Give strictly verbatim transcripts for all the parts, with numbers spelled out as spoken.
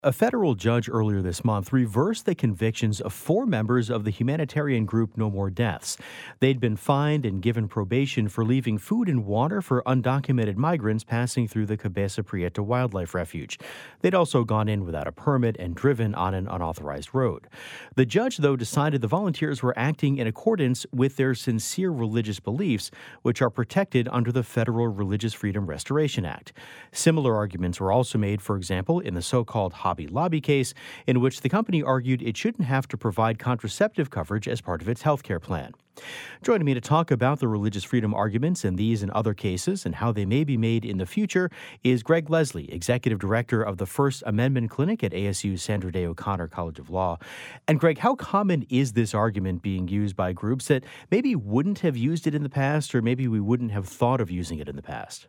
A federal judge earlier this month reversed the convictions of four members of the humanitarian group No More Deaths. They'd been fined and given probation for leaving food and water for undocumented migrants passing through the Cabeza Prieta Wildlife Refuge. They'd also gone in without a permit and driven on an unauthorized road. The judge, though, decided the volunteers were acting in accordance with their sincere religious beliefs, which are protected under the Federal Religious Freedom Restoration Act. Similar arguments were also made, for example, in the so-called Hobby Lobby case, in which the company argued it shouldn't have to provide contraceptive coverage as part of its health care plan. Joining me to talk about the religious freedom arguments in these and other cases and how they may be made in the future is Greg Leslie, Executive Director of the First Amendment Clinic at A S U's Sandra Day O'Connor College of Law. And Greg, how common is this argument being used by groups that maybe wouldn't have used it in the past, or maybe we wouldn't have thought of using it in the past?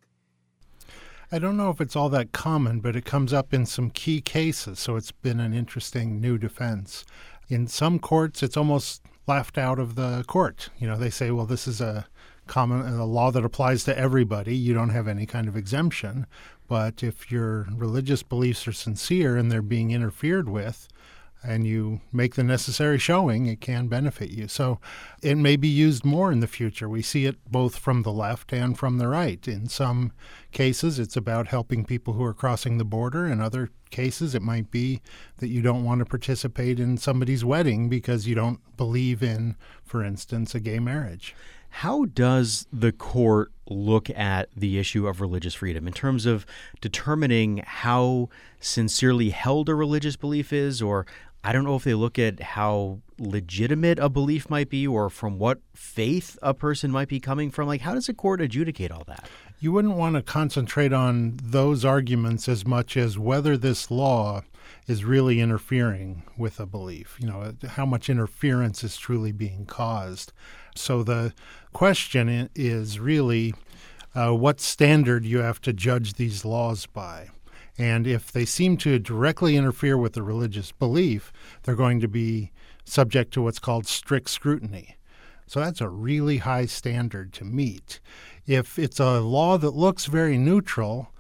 I don't know if it's all that common, but it comes up in some key cases, so it's been an interesting new defense. In some courts, it's almost laughed out of the court. You know, they say, well, this is a common a law that applies to everybody. You don't have any kind of exemption. But if your religious beliefs are sincere and they're being interfered with, and you make the necessary showing, it can benefit you. So it may be used more in the future. We see it both from the left and from the right. In some cases, it's about helping people who are crossing the border. In other cases, it might be that you don't want to participate in somebody's wedding because you don't believe in, for instance, a gay marriage. How does the court look at the issue of religious freedom in terms of determining how sincerely held a religious belief is? Or I don't know if they look at how legitimate a belief might be or from what faith a person might be coming from. Like, how does a court adjudicate all that? You wouldn't want to concentrate on those arguments as much as whether this law is really interfering with a belief, you know, how much interference is truly being caused. So the question is really uh, what standard you have to judge these laws by. And if they seem to directly interfere with the religious belief, they're going to be subject to what's called strict scrutiny. So that's a really high standard to meet. If it's a law that looks very neutral,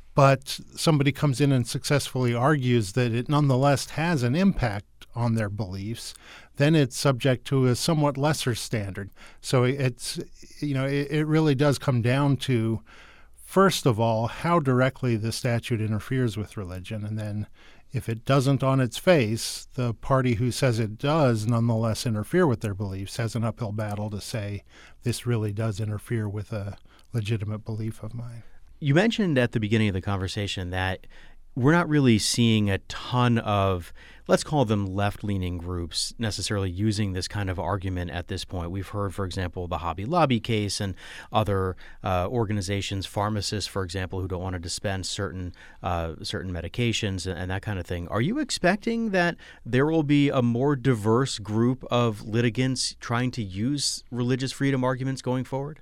but somebody comes in and successfully argues that it nonetheless has an impact on their beliefs, then it's subject to a somewhat lesser standard. So it's, you know, it, it really does come down to, first of all, how directly the statute interferes with religion. And then if it doesn't on its face, the party who says it does nonetheless interfere with their beliefs has an uphill battle to say this really does interfere with a legitimate belief of mine. You mentioned at the beginning of the conversation that we're not really seeing a ton of, let's call them left-leaning groups, necessarily using this kind of argument at this point. We've heard, for example, the Hobby Lobby case and other uh, organizations, pharmacists, for example, who don't want to dispense certain uh, certain medications and, and that kind of thing. Are you expecting that there will be a more diverse group of litigants trying to use religious freedom arguments going forward?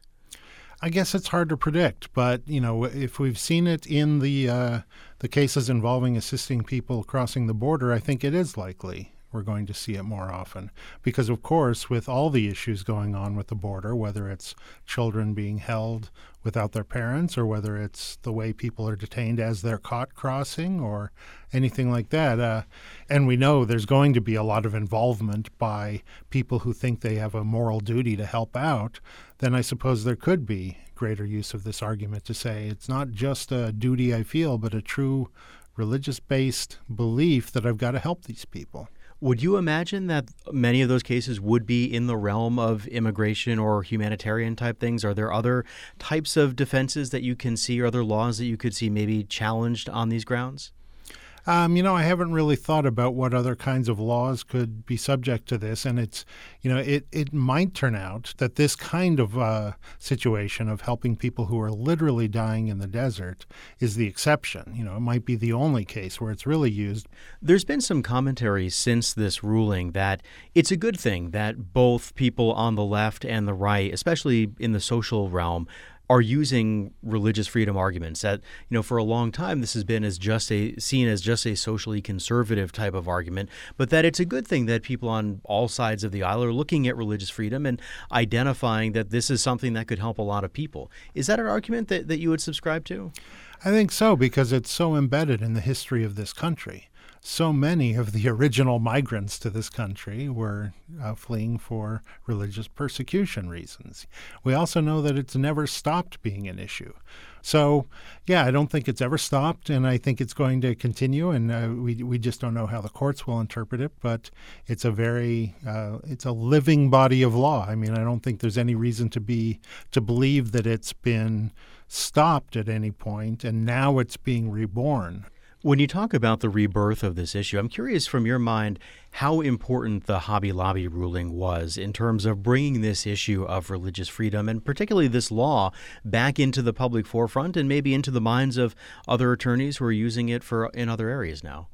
I guess it's hard to predict, but you know, if we've seen it in the uh, the cases involving assisting people crossing the border, I think it is likely we're going to see it more often. Because, of course, with all the issues going on with the border, whether it's children being held without their parents or whether it's the way people are detained as they're caught crossing or anything like that, uh, and we know there's going to be a lot of involvement by people who think they have a moral duty to help out, then I suppose there could be greater use of this argument to say it's not just a duty I feel, but a true religious-based belief that I've got to help these people. Would you imagine that many of those cases would be in the realm of immigration or humanitarian type things? Are there other types of defenses that you can see or other laws that you could see maybe challenged on these grounds? Um, you know, I haven't really thought about what other kinds of laws could be subject to this. And it's, you know, it, it might turn out that this kind of uh, situation of helping people who are literally dying in the desert is the exception. You know, it might be the only case where it's really used. There's been some commentary since this ruling that it's a good thing that both people on the left and the right, especially in the social realm, are using religious freedom arguments. That, you know, for a long time this has been as just a seen as just a socially conservative type of argument, but that it's a good thing that people on all sides of the aisle are looking at religious freedom and identifying that this is something that could help a lot of people. Is that an argument that, that you would subscribe to? I think so, because it's so embedded in the history of this country. So many of the original migrants to this country were uh, fleeing for religious persecution reasons. We also know that it's never stopped being an issue. So, yeah, I don't think it's ever stopped, and I think it's going to continue, and uh, we we just don't know how the courts will interpret it, but it's a very, uh, it's a living body of law. I mean, I don't think there's any reason to be, to believe that it's been stopped at any point, and now it's being reborn. When you talk about the rebirth of this issue, I'm curious from your mind how important the Hobby Lobby ruling was in terms of bringing this issue of religious freedom and particularly this law back into the public forefront and maybe into the minds of other attorneys who are using it for in other areas now.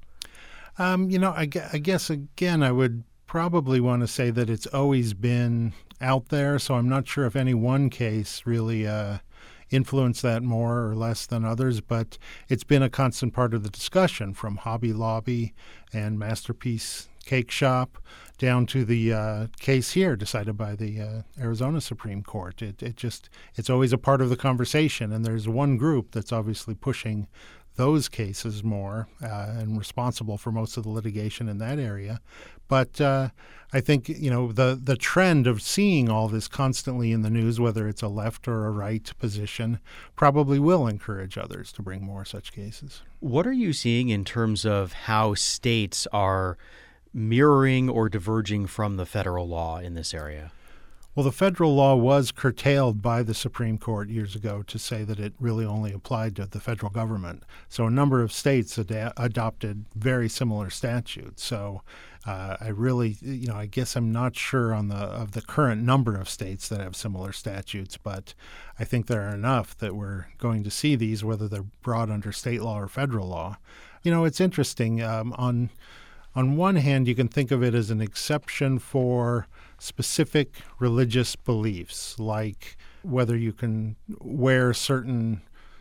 Um, you know, I, I guess, again, I would probably want to say that it's always been out there, so I'm not sure if any one case really uh, influence that more or less than others, but it's been a constant part of the discussion, from Hobby Lobby and Masterpiece Cake Shop down to the uh, case here decided by the uh, Arizona Supreme Court. It, it just, it's always a part of the conversation, and there's one group that's obviously pushing those cases more uh, and responsible for most of the litigation in that area. But uh, I think, you know, the, the trend of seeing all this constantly in the news, whether it's a left or a right position, probably will encourage others to bring more such cases. What are you seeing in terms of how states are mirroring or diverging from the federal law in this area? Well, the federal law was curtailed by the Supreme Court years ago to say that it really only applied to the federal government. So a number of states ad- adopted very similar statutes. So uh, I really, you know, I guess I'm not sure on the of the current number of states that have similar statutes, but I think there are enough that we're going to see these, whether they're brought under state law or federal law. You know, it's interesting. Um, on on one hand, you can think of it as an exception for specific religious beliefs, like whether you can wear certain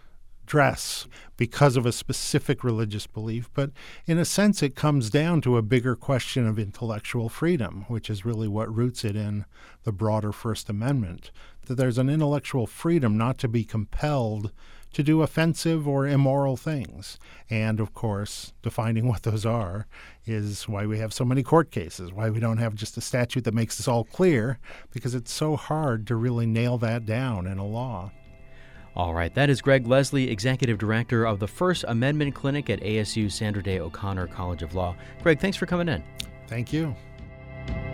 dress because of a specific religious belief. But in a sense, it comes down to a bigger question of intellectual freedom, which is really what roots it in the broader First Amendment, that there's an intellectual freedom not to be compelled to do offensive or immoral things. And, of course, defining what those are is why we have so many court cases, why we don't have just a statute that makes this all clear, because it's so hard to really nail that down in a law. All right, that is Greg Leslie, Executive Director of the First Amendment Clinic at A S U Sandra Day O'Connor College of Law. Greg, thanks for coming in. Thank you.